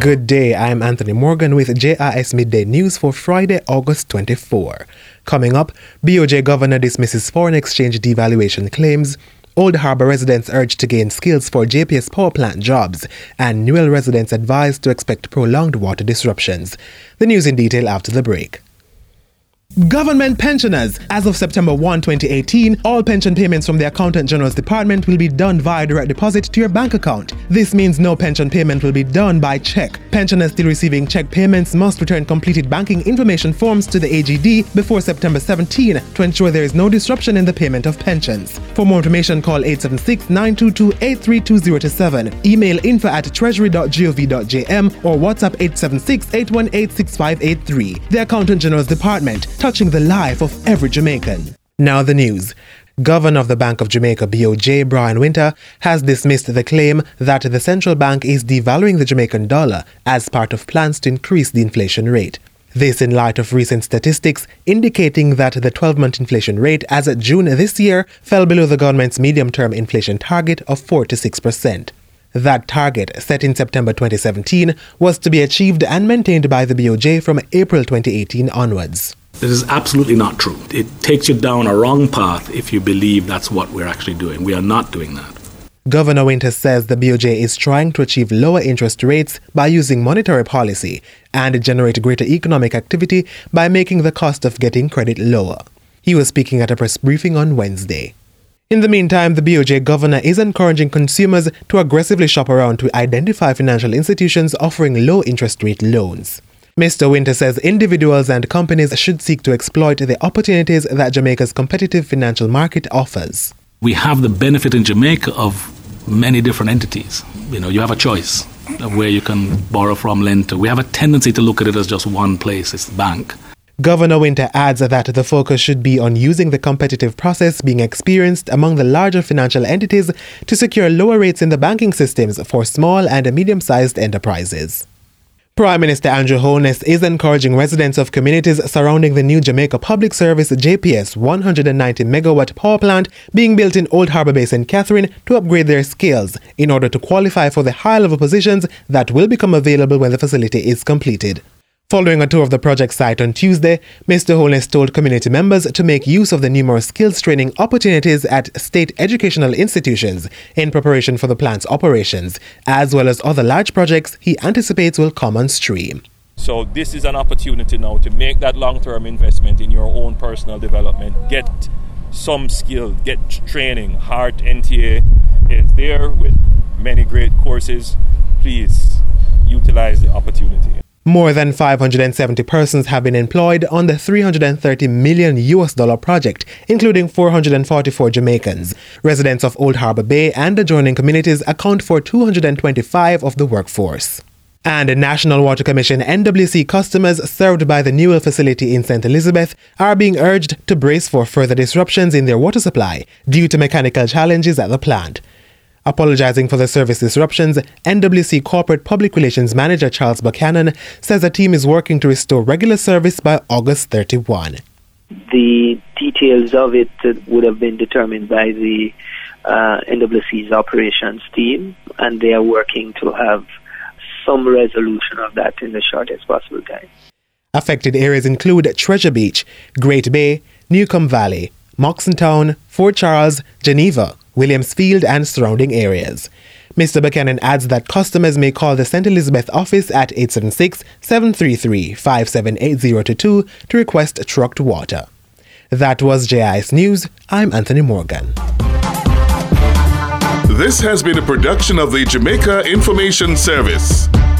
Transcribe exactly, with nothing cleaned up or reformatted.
Good day, I'm Anthony Morgan with J I S Midday News for Friday, August twenty-fourth. Coming up, B O J Governor dismisses foreign exchange devaluation claims, Old Harbour residents urged to gain skills for J P S power plant jobs, and Newell residents advised to expect prolonged water disruptions. The news in detail after the break. Government pensioners. As of September first, twenty eighteen, all pension payments from the Accountant General's Department will be done via direct deposit to your bank account. This means no pension payment will be done by check. Pensioners still receiving check payments must return completed banking information forms to the A G D before September seventeenth to ensure there is no disruption in the payment of pensions. For more information, call eight seven six, nine two two, eight three two zero two seven, email info at treasury dot gov dot j m or WhatsApp eight seven six, eight one eight, six five eight three. The Accountant General's Department, touching the life of every Jamaican. Now the news. Governor of the Bank of Jamaica, B O J, Brian Winter, has dismissed the claim that the central bank is devaluing the Jamaican dollar as part of plans to increase the inflation rate. This in light of recent statistics indicating that the twelve-month inflation rate as of June this year fell below the government's medium-term inflation target of four to six percent. That target, set in September twenty seventeen, was to be achieved and maintained by the B O J from April twenty eighteen onwards. This is absolutely not true. It takes you down a wrong path if you believe that's what we're actually doing. We are not doing that. Governor Winter says the B O J is trying to achieve lower interest rates by using monetary policy and generate greater economic activity by making the cost of getting credit lower. He was speaking at a press briefing on Wednesday. In the meantime, the B O J governor is encouraging consumers to aggressively shop around to identify financial institutions offering low interest rate loans. Mister Winter says individuals and companies should seek to exploit the opportunities that Jamaica's competitive financial market offers. We have the benefit in Jamaica of many different entities. You know, you have a choice of where you can borrow from, lend to. We have a tendency to look at it as just one place, it's the bank. Governor Winter adds that the focus should be on using the competitive process being experienced among the larger financial entities to secure lower rates in the banking systems for small and medium-sized enterprises. Prime Minister Andrew Holness is encouraging residents of communities surrounding the new Jamaica Public Service J P S one hundred ninety megawatt power plant being built in Old Harbour Bay, Saint Catherine to upgrade their skills in order to qualify for the high-level positions that will become available when the facility is completed. Following a tour of the project site on Tuesday, Mister Holness told community members to make use of the numerous skills training opportunities at state educational institutions in preparation for the plant's operations, as well as other large projects he anticipates will come on stream. So this is an opportunity now to make that long-term investment in your own personal development, get some skill, get training. Heart N T A is there with many great courses. Please utilize the opportunity. More than five hundred seventy persons have been employed on the three hundred thirty million U S dollar project, including four hundred forty-four Jamaicans. Residents of Old Harbour Bay and adjoining communities account for two hundred twenty-five of the workforce. And National Water Commission N W C customers served by the Newell facility in Saint Elizabeth are being urged to brace for further disruptions in their water supply due to mechanical challenges at the plant. Apologizing for the service disruptions, N W C Corporate Public Relations Manager Charles Buchanan says a team is working to restore regular service by August thirty-first. The details of it would have been determined by the uh, N W C's operations team, and they are working to have some resolution of that in the shortest possible time. Affected areas include Treasure Beach, Great Bay, Newcomb Valley, Moxon Town, Fort Charles, Geneva, Williamsfield and surrounding areas. Mister Buchanan adds that customers may call the Saint Elizabeth office at eight seven six, seven three three, five seven eight zero two two to request trucked water. That was J I S News. I'm Anthony Morgan. This has been a production of the Jamaica Information Service.